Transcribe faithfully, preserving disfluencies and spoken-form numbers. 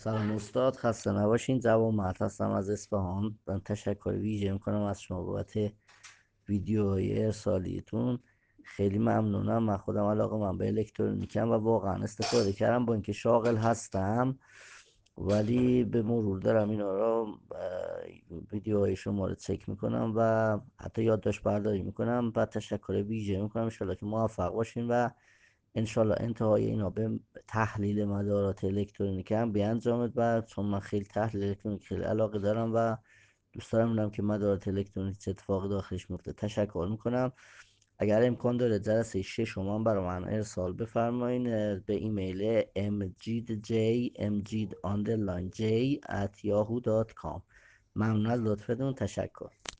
سلام استاد، خسته نباشین. جواد مهد هستم از اصفهان. من تشکر ویژه میکنم از شما بابت ویدیوهای ارسالیتون. خیلی ممنونم. من خودم علاقه من به الکترونیکم و واقعا استفاده کردم با اینکه شاغل هستم، ولی به مرور دارم اینا رو ویدیوهای شما رو چک میکنم و حتی یادداشت برداری میکنم و تشکر ویژه میکنم. انشالله که موفق باشین و انشالله انتهای اینا به تحلیل مدارات الکترونیکی هم بیانجامد. و چون من خیلی تحلیل الکترونیک خیلی علاقه دارم و دوست دارم ببینم که مدارات الکترونیک چه اتفاقی داخلش میفته. تشکر میکنم. اگر امکان داره جلسه شش شما هم برای من ارسال بفرمایین به ایمیل mjidj mjid underline j at yahoo dot com. ممنون از لطفتون. تشکر.